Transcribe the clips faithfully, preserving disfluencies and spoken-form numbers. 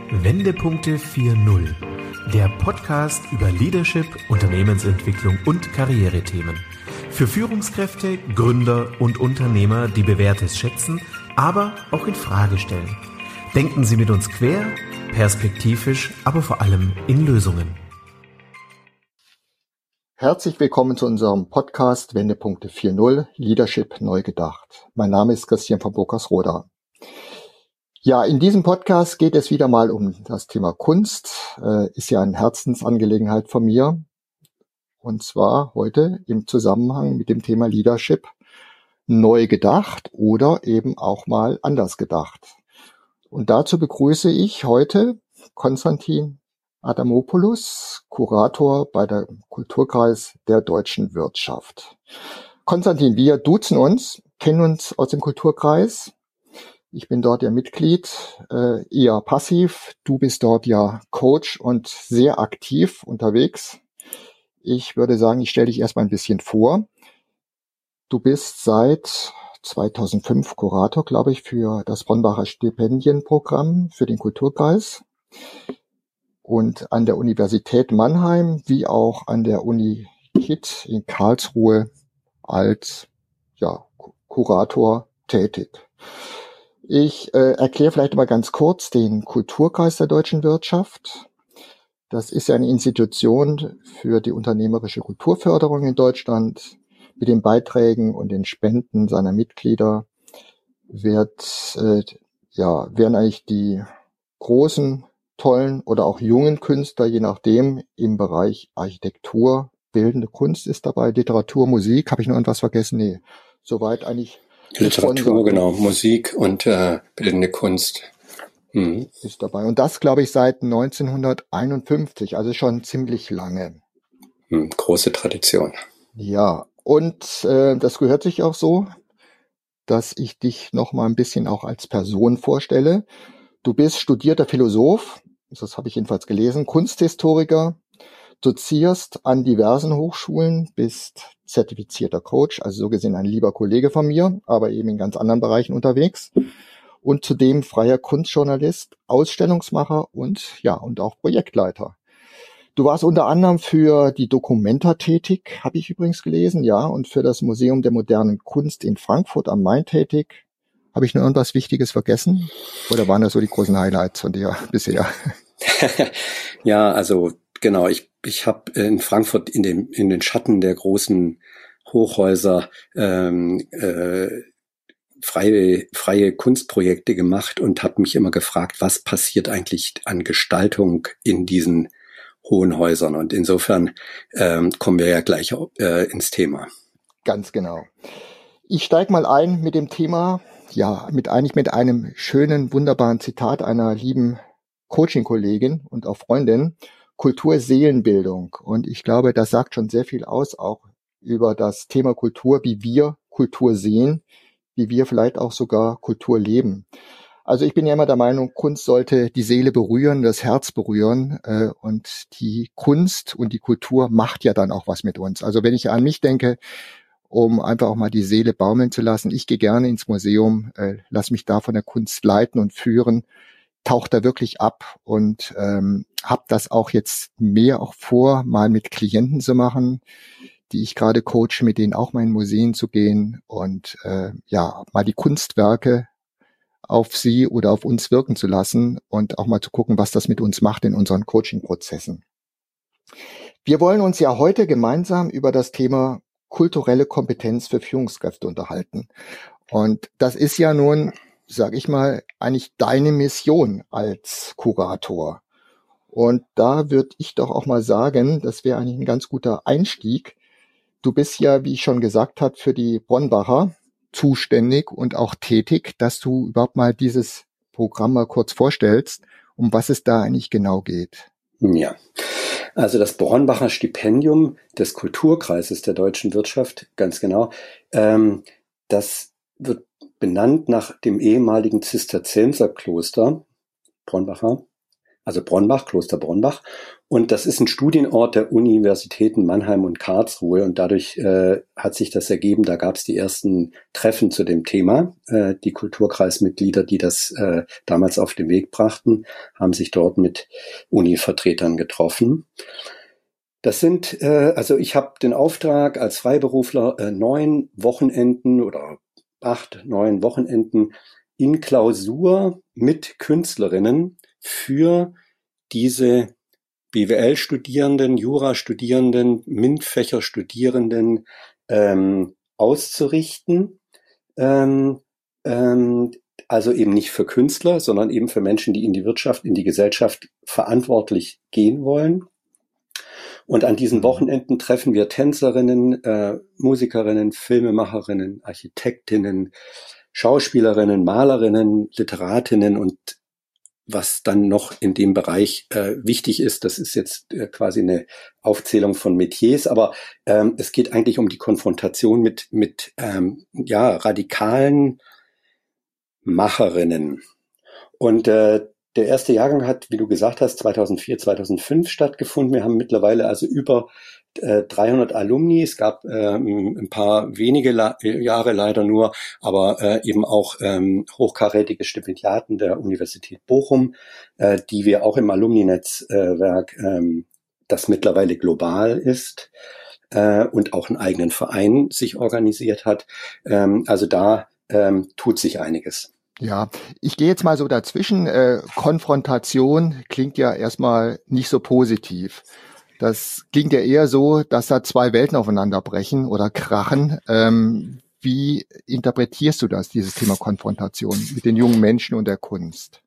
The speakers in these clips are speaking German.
Wendepunkte vier null, der Podcast über Leadership, Unternehmensentwicklung und Karrierethemen. Für Führungskräfte, Gründer und Unternehmer, die Bewährtes schätzen, aber auch in Frage stellen. Denken Sie mit uns quer, perspektivisch, aber vor allem in Lösungen. Herzlich willkommen zu unserem Podcast Wendepunkte vier null, Leadership neu gedacht. Mein Name ist Christian von Burkersroda. Ja, in diesem Podcast geht es wieder mal um das Thema Kunst. Äh, ist ja eine Herzensangelegenheit von mir. Und zwar heute im Zusammenhang mit dem Thema Leadership neu gedacht oder eben auch mal anders gedacht. Und dazu begrüße ich heute Konstantin Adamopoulos, Kurator bei der Kulturkreis der deutschen Wirtschaft. Konstantin, wir duzen uns, kennen uns aus dem Kulturkreis. Ich bin dort ja Mitglied, äh, eher passiv. Du bist dort ja Coach und sehr aktiv unterwegs. Ich würde sagen, ich stelle dich erstmal ein bisschen vor. Du bist seit zweitausendfünf Kurator, glaube ich, für das Bronnbacher Stipendienprogramm für den Kulturkreis. Und an der Universität Mannheim wie auch an der Uni K I T in Karlsruhe als ja, Kurator tätig. Ich äh, erkläre vielleicht mal ganz kurz den Kulturkreis der deutschen Wirtschaft. Das ist ja eine Institution für die unternehmerische Kulturförderung in Deutschland. Mit den Beiträgen und den Spenden seiner Mitglieder wird, äh, ja, werden eigentlich die großen, tollen oder auch jungen Künstler, je nachdem, im Bereich Architektur, bildende Kunst ist dabei, Literatur, Musik. Habe ich noch irgendwas vergessen? Nee, soweit eigentlich. Literatur, genau, Musik und äh, bildende Kunst. Mhm. Ist dabei. Und das, glaube ich, seit neunzehnhunderteinundfünfzig, also schon ziemlich lange. Mhm, große Tradition. Ja, und äh, das gehört sich auch so, dass ich dich noch mal ein bisschen auch als Person vorstelle. Du bist studierter Philosoph, das habe ich jedenfalls gelesen, Kunsthistoriker, dozierst an diversen Hochschulen, bist zertifizierter Coach, also so gesehen ein lieber Kollege von mir, aber eben in ganz anderen Bereichen unterwegs. Und zudem freier Kunstjournalist, Ausstellungsmacher und ja und auch Projektleiter. Du warst unter anderem für die Documenta tätig, habe ich übrigens gelesen, ja, und für das Museum der modernen Kunst in Frankfurt am Main tätig. Habe ich noch irgendwas Wichtiges vergessen? Oder waren das so die großen Highlights von dir bisher? Ja, also genau, ich ich habe in Frankfurt in dem in den Schatten der großen Hochhäuser ähm, äh, freie freie Kunstprojekte gemacht und habe mich immer gefragt, was passiert eigentlich an Gestaltung in diesen hohen Häusern, und insofern ähm, kommen wir ja gleich äh, ins Thema. Ganz genau. Ich steige mal ein mit dem Thema, ja, mit eigentlich mit einem schönen, wunderbaren Zitat einer lieben Coaching-Kollegin und auch Freundin: Kultur Seelenbildung. Und ich glaube, das sagt schon sehr viel aus, auch über das Thema Kultur, wie wir Kultur sehen, wie wir vielleicht auch sogar Kultur leben. Also ich bin ja immer der Meinung, Kunst sollte die Seele berühren, das Herz berühren, äh, und die Kunst und die Kultur macht ja dann auch was mit uns. Also wenn ich an mich denke, um einfach auch mal die Seele baumeln zu lassen, ich gehe gerne ins Museum, äh, lass mich da von der Kunst leiten und führen, taucht da wirklich ab und ähm, habe das auch jetzt mehr auch vor, mal mit Klienten zu machen, die ich gerade coache, mit denen auch mal in Museen zu gehen und äh, ja mal die Kunstwerke auf sie oder auf uns wirken zu lassen und auch mal zu gucken, was das mit uns macht in unseren Coaching-Prozessen. Wir wollen uns ja heute gemeinsam über das Thema kulturelle Kompetenz für Führungskräfte unterhalten. Und das ist ja nun, sage ich mal, eigentlich deine Mission als Kurator. Und da würde ich doch auch mal sagen, das wäre eigentlich ein ganz guter Einstieg. Du bist ja, wie ich schon gesagt habe, für die Bronnbacher zuständig und auch tätig, dass du überhaupt mal dieses Programm mal kurz vorstellst, um was es da eigentlich genau geht. Ja, also das Bronnbacher Stipendium des Kulturkreises der deutschen Wirtschaft, ganz genau, ähm, das wird benannt nach dem ehemaligen Zisterzienserkloster Bronnbacher, also Bronnbach, Kloster Bronnbach. Und das ist ein Studienort der Universitäten Mannheim und Karlsruhe. Und dadurch äh, hat sich das ergeben, da gab es die ersten Treffen zu dem Thema. Äh, die Kulturkreismitglieder, die das äh, damals auf den Weg brachten, haben sich dort mit Uni-Vertretern getroffen. Das sind, äh, also ich habe den Auftrag als Freiberufler, äh, neun Wochenenden oder acht, neun Wochenenden in Klausur mit Künstlerinnen für diese B W L-Studierenden, Jura-Studierenden, MINT-Fächer-Studierenden ähm, auszurichten. Ähm, ähm, also eben nicht für Künstler, sondern eben für Menschen, die in die Wirtschaft, in die Gesellschaft verantwortlich gehen wollen. Und an diesen Wochenenden treffen wir Tänzerinnen, äh, Musikerinnen, Filmemacherinnen, Architektinnen, Schauspielerinnen, Malerinnen, Literatinnen und was dann noch in dem Bereich äh, wichtig ist, das ist jetzt äh, quasi eine Aufzählung von Metiers, aber ähm, es geht eigentlich um die Konfrontation mit mit ähm, ja radikalen Macherinnen. Und äh, der erste Jahrgang hat, wie du gesagt hast, zweitausendvier, zweitausendfünf stattgefunden. Wir haben mittlerweile also über äh, dreihundert Alumni. Es gab äh, ein paar wenige La- Jahre leider nur, aber äh, eben auch ähm, hochkarätige Stipendiaten der Universität Bochum, äh, die wir auch im Alumni-Netzwerk, äh, das mittlerweile global ist äh, und auch einen eigenen Verein sich organisiert hat. Ähm, also da ähm, tut sich einiges. Ja, ich gehe jetzt mal so dazwischen. Äh, Konfrontation klingt ja erstmal nicht so positiv. Das klingt ja eher so, dass da zwei Welten aufeinander brechen oder krachen. Ähm, wie interpretierst du das, dieses Thema Konfrontation mit den jungen Menschen und der Kunst?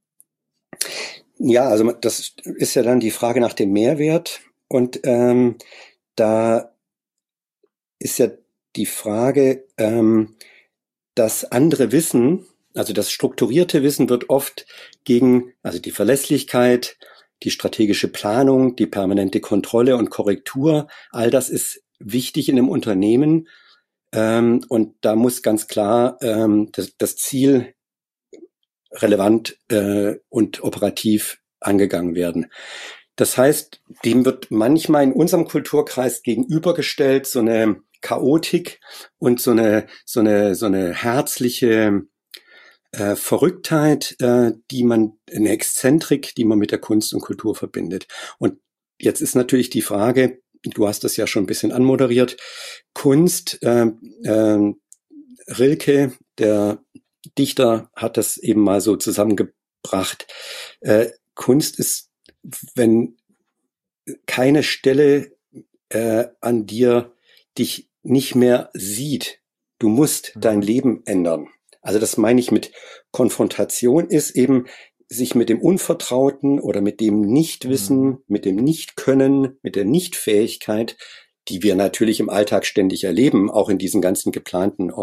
Ja, also das ist ja dann die Frage nach dem Mehrwert. Und ähm, da ist ja die Frage, ähm, dass andere Wissen, also das strukturierte Wissen wird oft gegen, also die Verlässlichkeit, die strategische Planung, die permanente Kontrolle und Korrektur, all das ist wichtig in einem Unternehmen. Ähm, und da muss ganz klar ähm, das, das Ziel relevant äh, und operativ angegangen werden. Das heißt, dem wird manchmal in unserem Kulturkreis gegenübergestellt so eine Chaotik und so eine so eine so eine herzliche Äh, Verrücktheit, äh, die man, eine Exzentrik, die man mit der Kunst und Kultur verbindet. Und jetzt ist natürlich die Frage, du hast das ja schon ein bisschen anmoderiert, Kunst, äh, äh, Rilke, der Dichter, hat das eben mal so zusammengebracht. Äh, Kunst ist, wenn keine Stelle äh, an dir dich nicht mehr sieht, du musst dein Leben ändern. Also das meine ich mit Konfrontation, ist eben sich mit dem Unvertrauten oder mit dem Nichtwissen, mit dem Nichtkönnen, mit der Nichtfähigkeit, die wir natürlich im Alltag ständig erleben, auch in diesen ganzen geplanten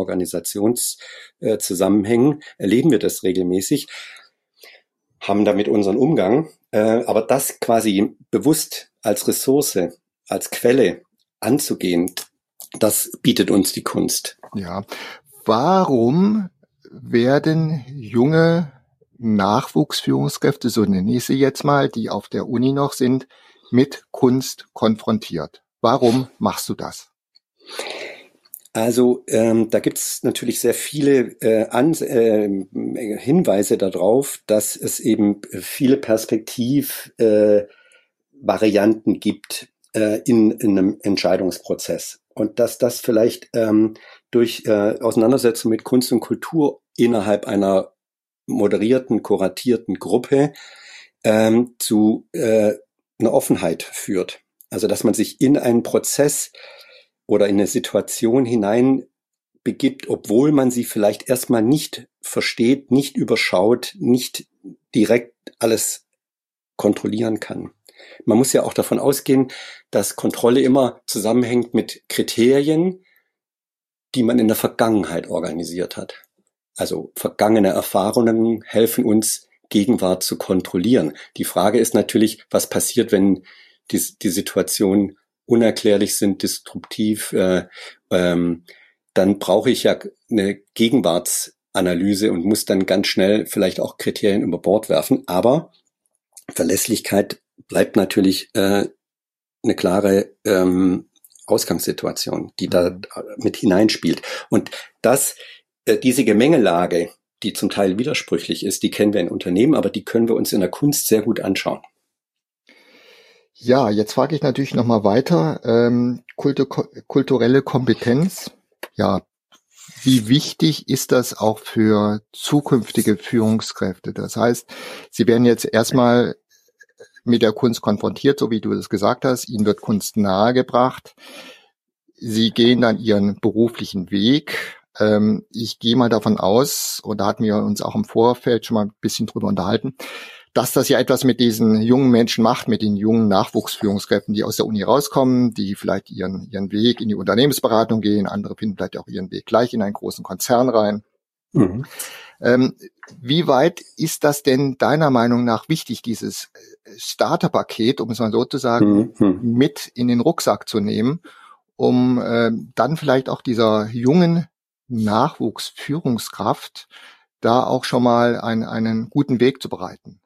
Organisationszusammenhängen, äh, erleben wir das regelmäßig, haben damit unseren Umgang, äh, aber das quasi bewusst als Ressource, als Quelle anzugehen, das bietet uns die Kunst. Ja, warum werden junge Nachwuchsführungskräfte, so nenne ich sie jetzt mal, die auf der Uni noch sind, mit Kunst konfrontiert? Warum machst du das? Also ähm, da gibt es natürlich sehr viele äh, An- äh, Hinweise darauf, dass es eben viele Perspektivvarianten äh, gibt äh, in, in einem Entscheidungsprozess. Und dass das vielleicht ähm, durch äh, Auseinandersetzung mit Kunst und Kultur innerhalb einer moderierten, kuratierten Gruppe ähm, zu äh, einer Offenheit führt. Also dass man sich in einen Prozess oder in eine Situation hinein begibt, obwohl man sie vielleicht erstmal nicht versteht, nicht überschaut, nicht direkt alles kontrollieren kann. Man muss ja auch davon ausgehen, dass Kontrolle immer zusammenhängt mit Kriterien, die man in der Vergangenheit organisiert hat. Also vergangene Erfahrungen helfen uns, Gegenwart zu kontrollieren. Die Frage ist natürlich, was passiert, wenn die, die Situationen unerklärlich sind, disruptiv, äh, ähm, dann brauche ich ja eine Gegenwartsanalyse und muss dann ganz schnell vielleicht auch Kriterien über Bord werfen. Aber Verlässlichkeit bleibt natürlich äh, eine klare ähm, Ausgangssituation, die da mit hineinspielt. Und das, äh, diese Gemengelage, die zum Teil widersprüchlich ist, die kennen wir in Unternehmen, aber die können wir uns in der Kunst sehr gut anschauen. Ja, jetzt frage ich natürlich nochmal weiter. Ähm, Kultu- kulturelle Kompetenz. Ja, wie wichtig ist das auch für zukünftige Führungskräfte? Das heißt, sie werden jetzt erstmal mit der Kunst konfrontiert, so wie du das gesagt hast. Ihnen wird Kunst nahegebracht. Sie gehen dann ihren beruflichen Weg. Ähm, ich gehe mal davon aus, und da hatten wir uns auch im Vorfeld schon mal ein bisschen drüber unterhalten, dass das ja etwas mit diesen jungen Menschen macht, mit den jungen Nachwuchsführungskräften, die aus der Uni rauskommen, die vielleicht ihren ihren Weg in die Unternehmensberatung gehen, andere finden vielleicht auch ihren Weg gleich in einen großen Konzern rein. Mhm. Ähm, wie weit ist das denn deiner Meinung nach wichtig, dieses Starterpaket, um es mal so zu sagen, mhm. mit in den Rucksack zu nehmen, um äh, dann vielleicht auch dieser jungen Nachwuchsführungskraft da auch schon mal ein, einen guten Weg zu bereiten?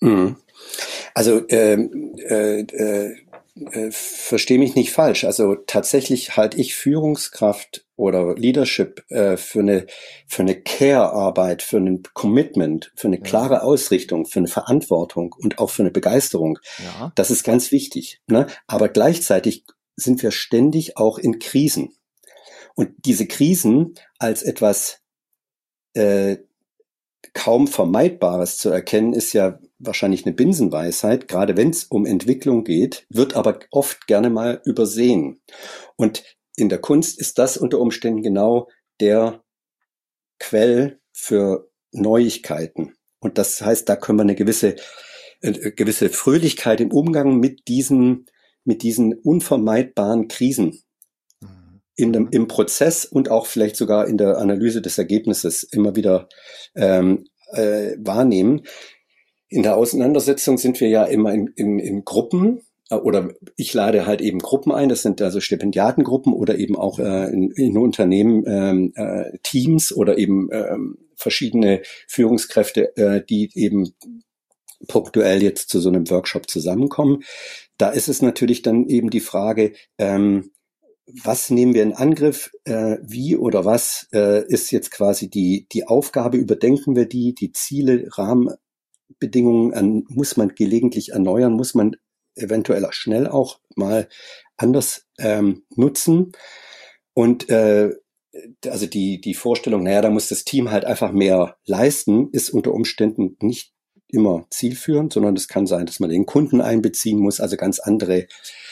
Also ähm, äh, äh, äh, verstehe mich nicht falsch. Also tatsächlich halte ich Führungskraft oder Leadership äh, für eine für eine Care-Arbeit, für ein Commitment, für eine klare Ausrichtung, für eine Verantwortung und auch für eine Begeisterung. Ja. Das ist ganz wichtig. Ne? Aber gleichzeitig sind wir ständig auch in Krisen. Und diese Krisen als etwas äh, kaum Vermeidbares zu erkennen, ist ja wahrscheinlich eine Binsenweisheit, gerade wenn es um Entwicklung geht, wird aber oft gerne mal übersehen. Und in der Kunst ist das unter Umständen genau der Quell für Neuigkeiten. Und das heißt, da können wir eine gewisse, äh, gewisse Fröhlichkeit im Umgang mit diesen, mit diesen unvermeidbaren Krisen in dem, im Prozess und auch vielleicht sogar in der Analyse des Ergebnisses immer wieder ähm, äh, wahrnehmen. In der Auseinandersetzung sind wir ja immer in, in, in Gruppen äh, oder ich lade halt eben Gruppen ein, das sind also Stipendiatengruppen oder eben auch äh, in, in Unternehmen ähm, äh, Teams oder eben ähm, verschiedene Führungskräfte, äh, die eben punktuell jetzt zu so einem Workshop zusammenkommen. Da ist es natürlich dann eben die Frage, ähm, was nehmen wir in Angriff, äh, wie oder was äh, ist jetzt quasi die die Aufgabe, überdenken wir die, die Ziele, Rahmenbedingungen an, muss man gelegentlich erneuern, muss man eventuell schnell auch mal anders ähm, nutzen und äh, also die die Vorstellung, naja, da muss das Team halt einfach mehr leisten, ist unter Umständen nicht immer zielführend, sondern es kann sein, dass man den Kunden einbeziehen muss, also ganz andere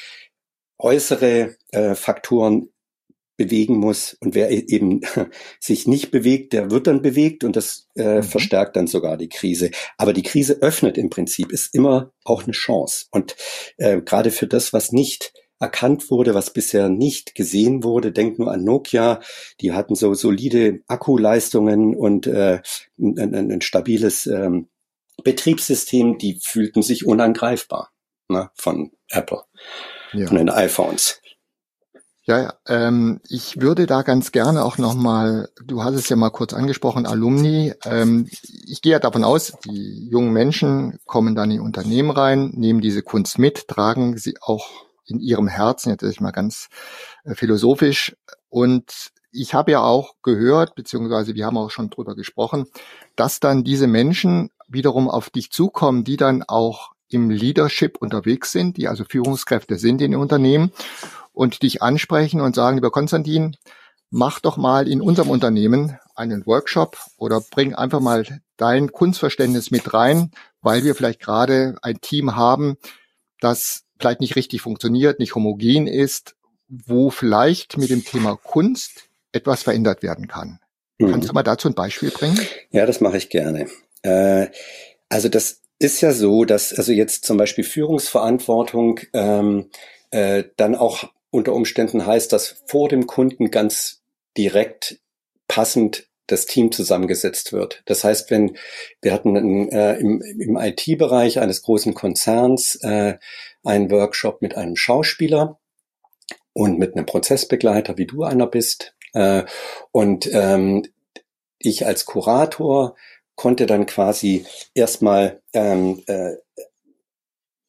äußere äh, Faktoren bewegen muss und wer eben sich nicht bewegt, der wird dann bewegt und das äh, mhm. verstärkt dann sogar die Krise. Aber die Krise öffnet im Prinzip, ist immer auch eine Chance und äh, gerade für das, was nicht erkannt wurde, was bisher nicht gesehen wurde, denk nur an Nokia, die hatten so solide Akkuleistungen und äh, ein, ein, ein stabiles ähm, Betriebssystem, die fühlten sich unangreifbar, ne, von Apple. Ja. Von den iPhones. Ja, ja ähm, ich würde da ganz gerne auch nochmal, du hast es ja mal kurz angesprochen, Alumni. Ähm, ich gehe ja davon aus, die jungen Menschen kommen dann in Unternehmen rein, nehmen diese Kunst mit, tragen sie auch in ihrem Herzen, jetzt ist ich mal ganz äh, philosophisch. Und ich habe ja auch gehört, beziehungsweise wir haben auch schon drüber gesprochen, dass dann diese Menschen wiederum auf dich zukommen, die dann auch im Leadership unterwegs sind, die also Führungskräfte sind in den Unternehmen und dich ansprechen und sagen, lieber Konstantin, mach doch mal in unserem Unternehmen einen Workshop oder bring einfach mal dein Kunstverständnis mit rein, weil wir vielleicht gerade ein Team haben, das vielleicht nicht richtig funktioniert, nicht homogen ist, wo vielleicht mit dem Thema Kunst etwas verändert werden kann. Mhm. Kannst du mal dazu ein Beispiel bringen? Ja, das mache ich gerne. Äh, also das ist ja so, dass also jetzt zum Beispiel Führungsverantwortung ähm, äh, dann auch unter Umständen heißt, dass vor dem Kunden ganz direkt passend das Team zusammengesetzt wird. Das heißt, wenn wir hatten einen, äh, im, im I T-Bereich eines großen Konzerns äh, einen Workshop mit einem Schauspieler und mit einem Prozessbegleiter, wie du einer bist. Äh, und ähm, ich als Kurator konnte dann quasi erstmal ähm, äh,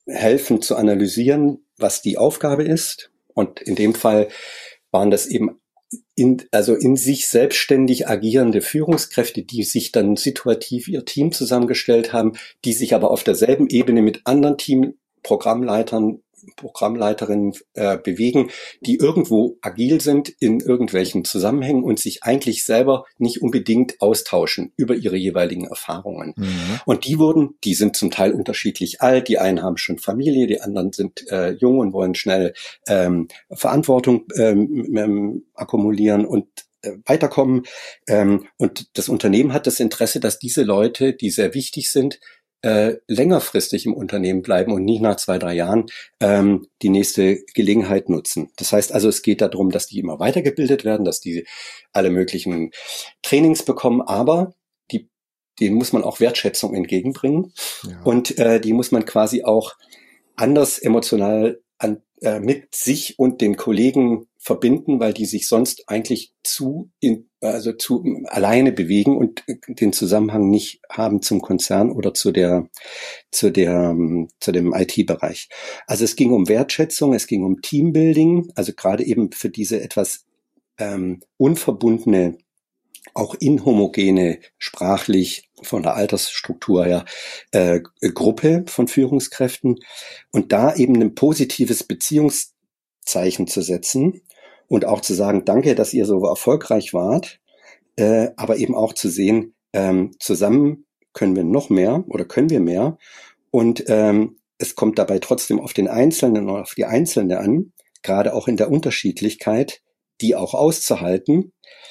helfen zu analysieren, was die Aufgabe ist. Und in dem Fall waren das eben in, also in sich selbstständig agierende Führungskräfte, die sich dann situativ ihr Team zusammengestellt haben, die sich aber auf derselben Ebene mit anderen Teamprogrammleitern, Programmleiterinnen äh, bewegen, die irgendwo agil sind in irgendwelchen Zusammenhängen und sich eigentlich selber nicht unbedingt austauschen über ihre jeweiligen Erfahrungen. Mhm. Und die wurden, die sind zum Teil unterschiedlich alt, die einen haben schon Familie, die anderen sind äh, jung und wollen schnell ähm, Verantwortung ähm, ähm, akkumulieren und äh, weiterkommen. Ähm, und das Unternehmen hat das Interesse, dass diese Leute, die sehr wichtig sind, Äh, längerfristig im Unternehmen bleiben und nicht nach zwei, drei Jahren ähm, die nächste Gelegenheit nutzen. Das heißt also, es geht darum, dass die immer weitergebildet werden, dass die alle möglichen Trainings bekommen, aber die, denen muss man auch Wertschätzung entgegenbringen. Ja. Und äh, die muss man quasi auch anders emotional an, äh, mit sich und den Kollegen verbinden, weil die sich sonst eigentlich zu in, also zu alleine bewegen und den Zusammenhang nicht haben zum Konzern oder zu der zu der zu dem I T-Bereich. Also es ging um Wertschätzung, es ging um Teambuilding, also gerade eben für diese etwas ähm, unverbundene, auch inhomogene, sprachlich von der Altersstruktur her äh, Gruppe von Führungskräften und da eben ein positives Beziehungszeichen zu setzen. Und auch zu sagen, danke, dass ihr so erfolgreich wart, äh, aber eben auch zu sehen, ähm, zusammen können wir noch mehr oder können wir mehr. Und ähm, es kommt dabei trotzdem auf den Einzelnen und auf die Einzelne an, gerade auch in der Unterschiedlichkeit, die auch auszuhalten.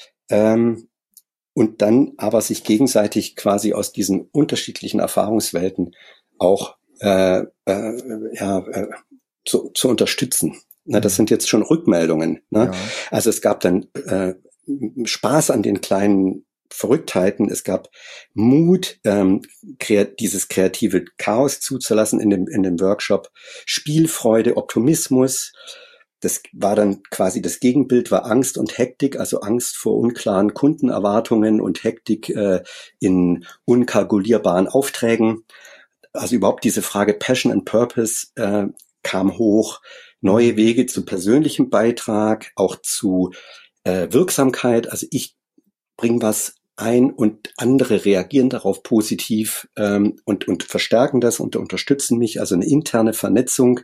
Ähm, und dann aber sich gegenseitig quasi aus diesen unterschiedlichen Erfahrungswelten auch äh, äh, ja, äh, zu, zu unterstützen. Na, das sind jetzt schon Rückmeldungen. Ne? Ja. Also es gab dann äh, Spaß an den kleinen Verrücktheiten. Es gab Mut, ähm, kreat- dieses kreative Chaos zuzulassen in dem in dem Workshop. Spielfreude, Optimismus. Das war dann quasi das Gegenbild, war Angst und Hektik, also Angst vor unklaren Kundenerwartungen und Hektik äh, in unkalkulierbaren Aufträgen. Also überhaupt diese Frage Passion and Purpose äh, kam hoch. Neue Wege zu persönlichem Beitrag, auch zu äh, Wirksamkeit. Also ich bringe was ein und andere reagieren darauf positiv ähm, und, und verstärken das und unterstützen mich. Also eine interne Vernetzung.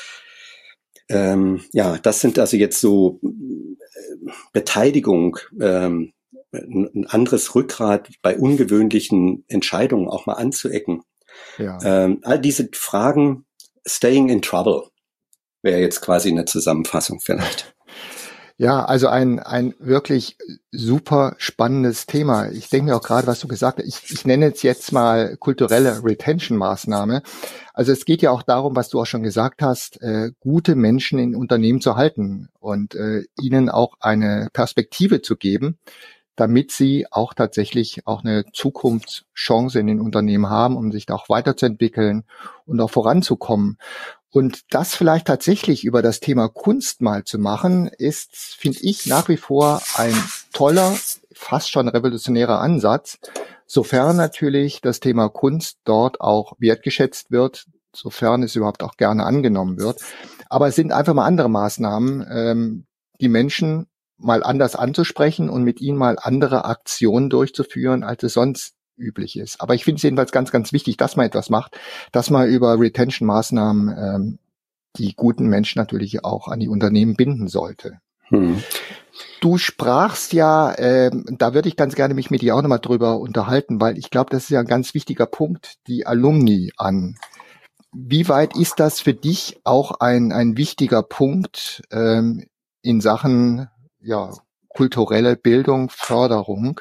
Ähm, ja, das sind also jetzt so äh, Beteiligung, ähm, ein anderes Rückgrat bei ungewöhnlichen Entscheidungen auch mal anzuecken. Ja. Ähm, all diese Fragen, staying in trouble. Wäre jetzt quasi eine Zusammenfassung vielleicht. Ja, also ein ein wirklich super spannendes Thema. Ich denke mir auch gerade, was du gesagt hast, ich, ich nenne es jetzt mal kulturelle Retention-Maßnahme. Also es geht ja auch darum, was du auch schon gesagt hast, äh, gute Menschen in Unternehmen zu halten und äh, ihnen auch eine Perspektive zu geben, damit sie auch tatsächlich auch eine Zukunftschance in den Unternehmen haben, um sich da auch weiterzuentwickeln und auch voranzukommen. Und das vielleicht tatsächlich über das Thema Kunst mal zu machen, ist, finde ich, nach wie vor ein toller, fast schon revolutionärer Ansatz, sofern natürlich das Thema Kunst dort auch wertgeschätzt wird, sofern es überhaupt auch gerne angenommen wird. Aber es sind einfach mal andere Maßnahmen, ähm, die Menschen mal anders anzusprechen und mit ihnen mal andere Aktionen durchzuführen, als es sonst üblich ist. Aber ich finde es jedenfalls ganz, ganz wichtig, dass man etwas macht, dass man über Retention-Maßnahmen ähm, die guten Menschen natürlich auch an die Unternehmen binden sollte. Hm. Du sprachst ja, ähm, da würde ich ganz gerne mich mit dir auch nochmal drüber unterhalten, weil ich glaube, das ist ja ein ganz wichtiger Punkt, die Alumni an. Wie weit ist das für dich auch ein ein wichtiger Punkt ähm, in Sachen ja kulturelle Bildung, Förderung?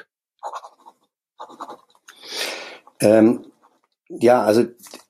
Ähm, ja, also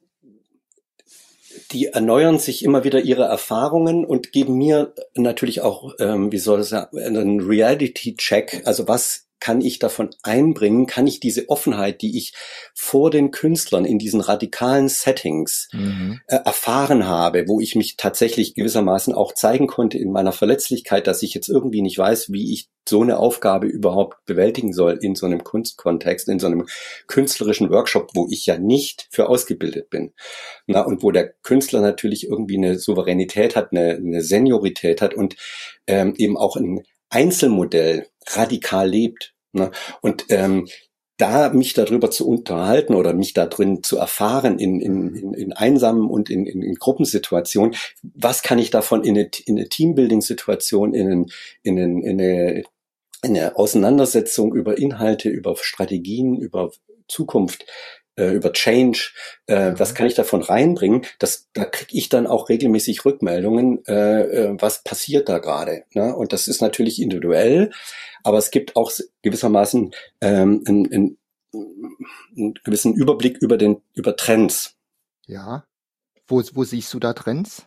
die erneuern sich immer wieder ihre Erfahrungen und geben mir natürlich auch, ähm, wie soll es sagen, einen Reality-Check. Also was kann ich davon einbringen, kann ich diese Offenheit, die ich vor den Künstlern in diesen radikalen Settings mhm. äh, erfahren habe, wo ich mich tatsächlich gewissermaßen auch zeigen konnte in meiner Verletzlichkeit, dass ich jetzt irgendwie nicht weiß, wie ich so eine Aufgabe überhaupt bewältigen soll in so einem Kunstkontext, in so einem künstlerischen Workshop, wo ich ja nicht für ausgebildet bin. Na, und wo der Künstler natürlich irgendwie eine Souveränität hat, eine, eine Seniorität hat und ähm, eben auch ein Einzelmodell radikal lebt. Ne? Und ähm, da mich darüber zu unterhalten oder mich da drin zu erfahren in, in, in, in einsamen und in, in, in Gruppensituationen, was kann ich davon in eine, in eine Teambuilding-Situation, in, in, in, eine, in eine Auseinandersetzung über Inhalte, über Strategien, über Zukunft, äh, über Change, äh, mhm. was kann ich davon reinbringen? Das, da kriege ich dann auch regelmäßig Rückmeldungen, äh, äh, was passiert da gerade. Ne? Und das ist natürlich individuell, aber es gibt auch gewissermaßen ähm, einen, einen, einen gewissen Überblick über den über Trends. Ja, wo, wo siehst du da Trends?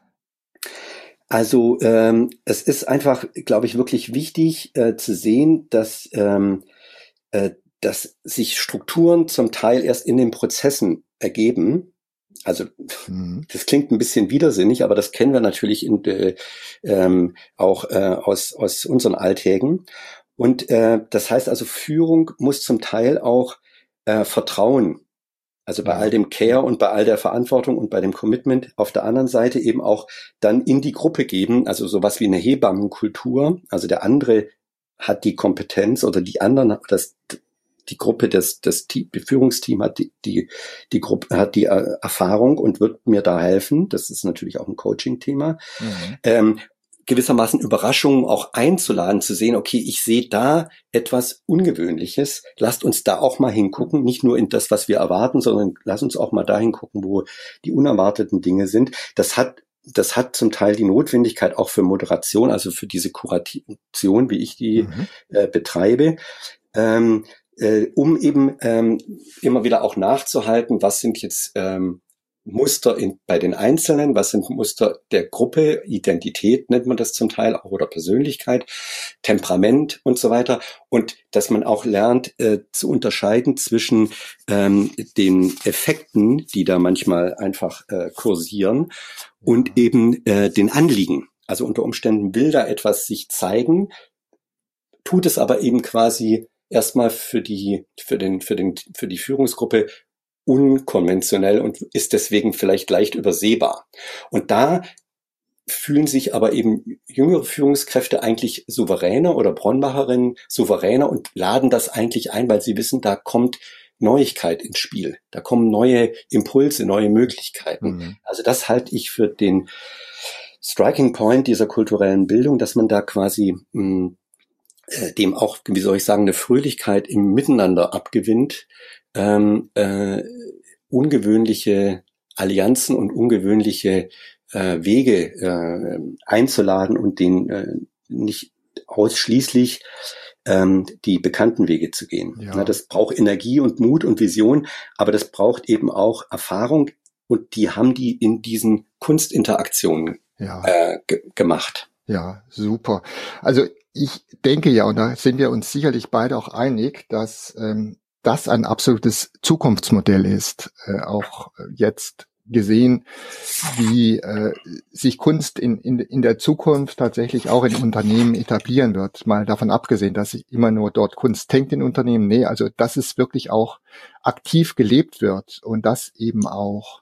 Also ähm, es ist einfach, glaube ich, wirklich wichtig äh, zu sehen, dass ähm, äh, dass sich Strukturen zum Teil erst in den Prozessen ergeben. Also mhm. das klingt ein bisschen widersinnig, aber das kennen wir natürlich in, äh, ähm, auch äh, aus aus unseren Alltägen. Und äh, das heißt also, Führung muss zum Teil auch äh, Vertrauen, also bei ja. all dem Care und bei all der Verantwortung und bei dem Commitment auf der anderen Seite eben auch dann in die Gruppe geben, also sowas wie eine Hebammenkultur. Also der andere hat die Kompetenz oder die anderen, das die Gruppe, das das Team, das Führungsteam hat die die die Gruppe hat die äh, Erfahrung und wird mir da helfen. Das ist natürlich auch ein Coaching-Thema. Mhm. Ähm, gewissermaßen Überraschungen auch einzuladen, zu sehen, okay, ich sehe da etwas Ungewöhnliches, lasst uns da auch mal hingucken, nicht nur in das, was wir erwarten, sondern lasst uns auch mal dahin gucken, wo die unerwarteten Dinge sind. Das hat das hat zum Teil die Notwendigkeit auch für Moderation, also für diese Kuration, wie ich die mhm. äh, betreibe, ähm, äh, um eben ähm, immer wieder auch nachzuhalten, was sind jetzt ähm, Muster in, bei den Einzelnen, was sind Muster der Gruppe, Identität nennt man das zum Teil auch oder Persönlichkeit, Temperament und so weiter. Und dass man auch lernt äh, zu unterscheiden zwischen ähm, den Effekten, die da manchmal einfach äh, kursieren und eben äh, den Anliegen. Also unter Umständen will da etwas sich zeigen, tut es aber eben quasi erstmal für die, für den, für den, für die Führungsgruppe unkonventionell und ist deswegen vielleicht leicht übersehbar. Und da fühlen sich aber eben jüngere Führungskräfte eigentlich souveräner oder Bronnbacherinnen souveräner und laden das eigentlich ein, weil sie wissen, da kommt Neuigkeit ins Spiel. Da kommen neue Impulse, neue Möglichkeiten. Mhm. Also das halte ich für den Striking Point dieser kulturellen Bildung, dass man da quasi mh, dem auch, wie soll ich sagen, eine Fröhlichkeit im Miteinander abgewinnt, ähm, äh, ungewöhnliche Allianzen und ungewöhnliche äh, Wege äh, einzuladen und den äh, nicht ausschließlich ähm, die bekannten Wege zu gehen. Ja. Na, das braucht Energie und Mut und Vision, aber das braucht eben auch Erfahrung und die haben die in diesen Kunstinteraktionen ja. äh, ge- gemacht. Ja, super. Also ich denke ja, und da sind wir uns sicherlich beide auch einig, dass ähm, das ein absolutes Zukunftsmodell ist, äh, auch jetzt gesehen, wie äh, sich Kunst in, in, in der Zukunft tatsächlich auch in Unternehmen etablieren wird. Mal davon abgesehen, dass sich immer nur dort Kunst hängt in Unternehmen. Nee, also dass es wirklich auch aktiv gelebt wird und dass eben auch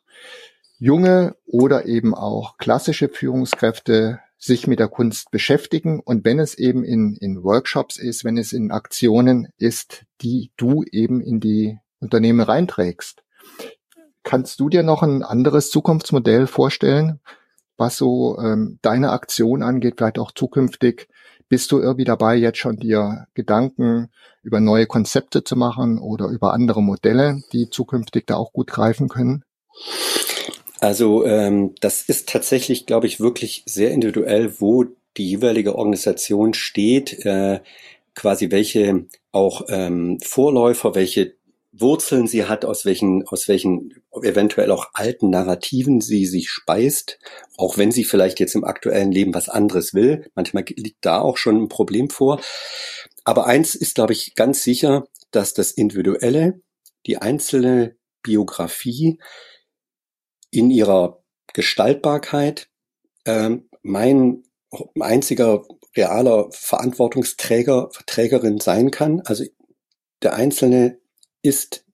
junge oder eben auch klassische Führungskräfte sich mit der Kunst beschäftigen und wenn es eben in, in Workshops ist, wenn es in Aktionen ist, die du eben in die Unternehmen reinträgst. Kannst du dir noch ein anderes Zukunftsmodell vorstellen, was so ähm, deine Aktion angeht, vielleicht auch zukünftig? Bist du irgendwie dabei, jetzt schon dir Gedanken über neue Konzepte zu machen oder über andere Modelle, die zukünftig da auch gut greifen können? Also ähm, das ist tatsächlich, glaube ich, wirklich sehr individuell, wo die jeweilige Organisation steht, äh, quasi welche auch ähm, Vorläufer, welche Wurzeln sie hat, aus welchen, aus welchen eventuell auch alten Narrativen sie sich speist, auch wenn sie vielleicht jetzt im aktuellen Leben was anderes will. Manchmal liegt da auch schon ein Problem vor. aber eins ist, glaube ich, ganz sicher, dass das Individuelle, die einzelne Biografie in ihrer Gestaltbarkeit ähm, mein einziger realer Verantwortungsträger, Trägerin sein kann. Also der Einzelne ist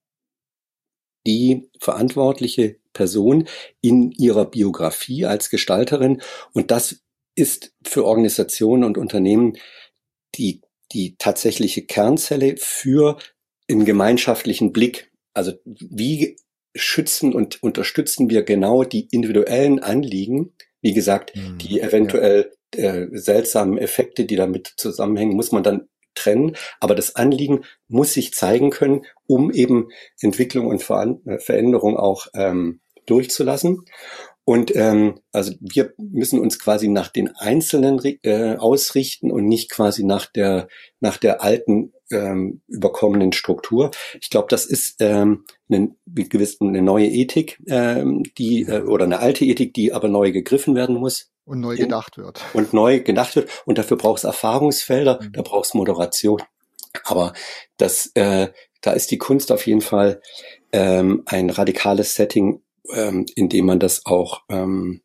die verantwortliche Person in ihrer Biografie als Gestalterin. Und das ist für Organisationen und Unternehmen die, die tatsächliche Kernzelle für einen gemeinschaftlichen Blick. Also wie schützen und unterstützen wir genau die individuellen Anliegen? Wie gesagt, mhm, die eventuell ja. äh, seltsamen Effekte, die damit zusammenhängen, muss man dann trennen. Aber das Anliegen muss sich zeigen können, um eben Entwicklung und Ver- Veränderung auch ähm, durchzulassen. Und ähm, also wir müssen uns quasi nach den Einzelnen äh, ausrichten und nicht quasi nach der nach der alten ähm, überkommenen Struktur. Ich glaube, das ist ähm, eine, gewiss, eine neue Ethik, ähm, die äh, oder eine alte Ethik, die aber neu gegriffen werden muss. Und neu gedacht wird. Und neu gedacht wird. Und dafür braucht es Erfahrungsfelder, mhm. da braucht es Moderation. Aber das, äh, da ist die Kunst auf jeden Fall ähm, ein radikales Setting, ähm, in dem man das auch ähm,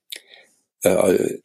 äh,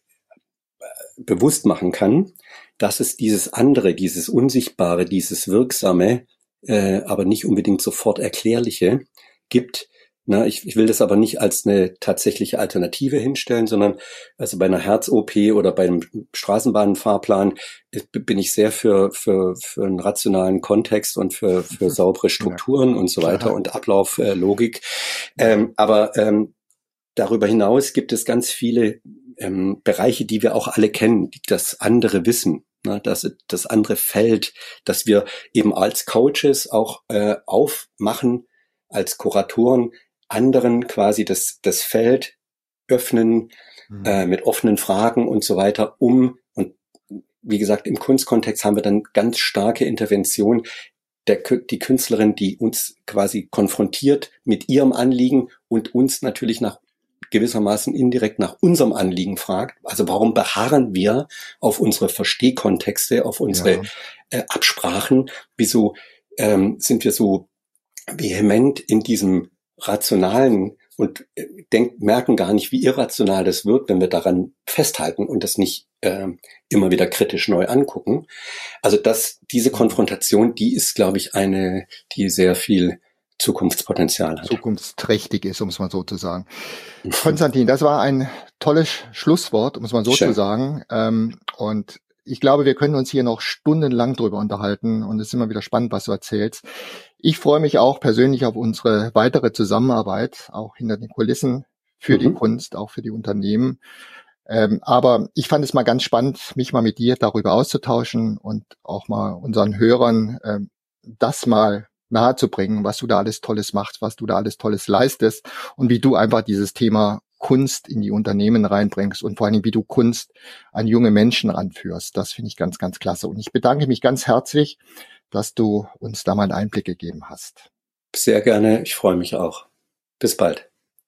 bewusst machen kann, dass es dieses andere, dieses Unsichtbare, dieses Wirksame, äh, aber nicht unbedingt sofort Erklärliche gibt. Na, ich, ich will das aber nicht als eine tatsächliche Alternative hinstellen, sondern also bei einer Herz-O P oder bei einem Straßenbahnfahrplan bin ich sehr für für für einen rationalen Kontext und für für saubere Strukturen ja, und so weiter klar. Und Ablauflogik. Äh, ähm, aber ähm, darüber hinaus gibt es ganz viele ähm, Bereiche, die wir auch alle kennen, die das andere Wissen. Na, das, das andere Feld, dass wir eben als Coaches auch äh, aufmachen, als Kuratoren, anderen quasi das, das Feld öffnen, mhm. äh, mit offenen Fragen und so weiter, um, und wie gesagt, im Kunstkontext haben wir dann ganz starke Intervention, der, die Künstlerin, die uns quasi konfrontiert mit ihrem Anliegen und uns natürlich nach gewissermaßen indirekt nach unserem Anliegen fragt. Also warum beharren wir auf unsere Verstehkontexte, auf unsere ja. äh, Absprachen? Wieso ähm, sind wir so vehement in diesem Rationalen und äh, denk, merken gar nicht, wie irrational das wird, wenn wir daran festhalten und das nicht äh, immer wieder kritisch neu angucken. Also das, diese Konfrontation, die ist, glaube ich, eine, die sehr viel Zukunftspotenzial hat. Zukunftsträchtig ist, um es mal so zu sagen. Konstantin, das war ein tolles Schlusswort, um es mal so Schön. zu sagen. Ähm, und ich glaube, wir können uns hier noch stundenlang drüber unterhalten und es ist immer wieder spannend, was du erzählst. Ich freue mich auch persönlich auf unsere weitere Zusammenarbeit, auch hinter den Kulissen für mhm. die Kunst, auch für die Unternehmen. Ähm, aber ich fand es mal ganz spannend, mich mal mit dir darüber auszutauschen und auch mal unseren Hörern ähm, das mal nahezubringen, was du da alles Tolles machst, was du da alles Tolles leistest und wie du einfach dieses Thema Kunst in die Unternehmen reinbringst und vor allem, wie du Kunst an junge Menschen ranführst. Das finde ich ganz, ganz klasse. Und ich bedanke mich ganz herzlich, dass du uns da mal einen Einblick gegeben hast. Sehr gerne. Ich freue mich auch. Bis bald.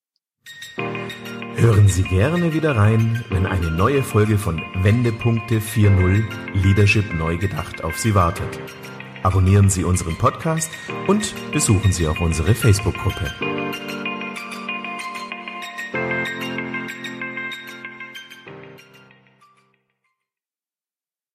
Hören Sie gerne wieder rein, wenn eine neue Folge von Wendepunkte vier null Leadership neu gedacht auf Sie wartet. Abonnieren Sie unseren Podcast und besuchen Sie auch unsere Facebook-Gruppe.